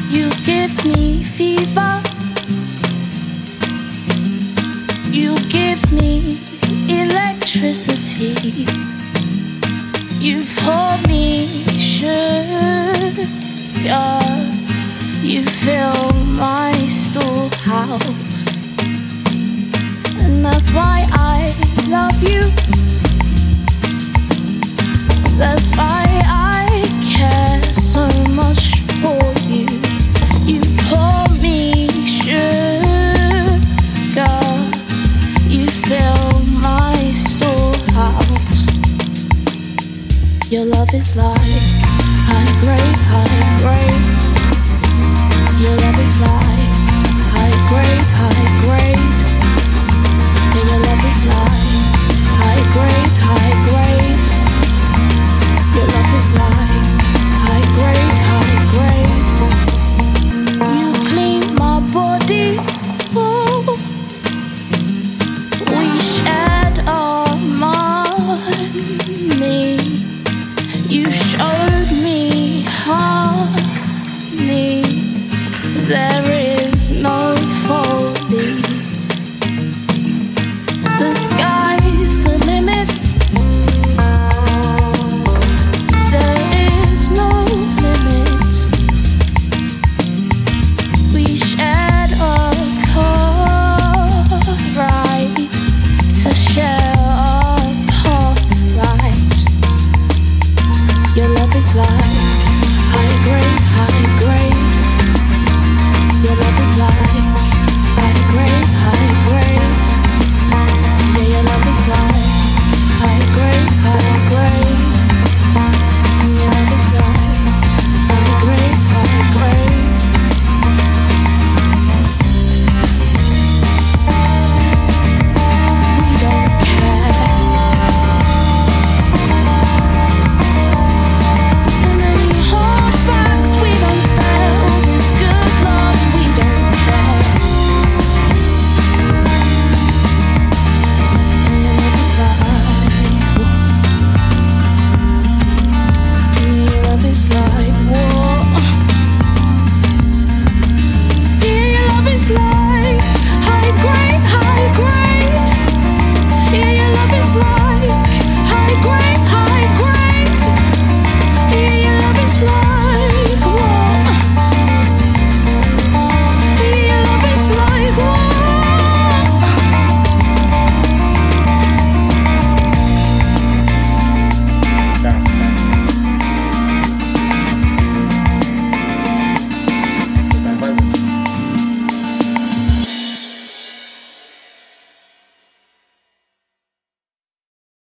You give me fever. You give me electricity. You pour me sugar. You fill my storehouse. And that's why I love you. That's why I care so much for you. You pour me sugar. You fill my storehouse. Your love is life.